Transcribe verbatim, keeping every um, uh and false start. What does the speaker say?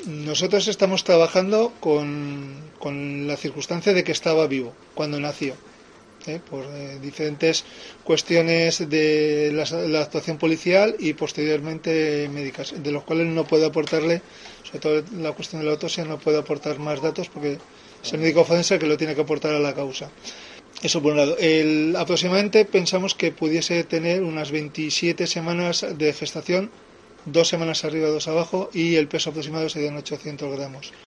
Nosotros estamos trabajando con, con la circunstancia de que estaba vivo cuando nació, ¿eh? por eh, diferentes cuestiones de la, la actuación policial y posteriormente médicas, de los cuales no puedo aportarle, sobre todo la cuestión de la autopsia, no puedo aportar más datos porque es el médico forense el que lo tiene que aportar a la causa. Eso por un lado. El, aproximadamente pensamos que pudiese tener unas veintisiete semanas de gestación, dos semanas arriba, dos abajo, y el peso aproximado serían ochocientos gramos.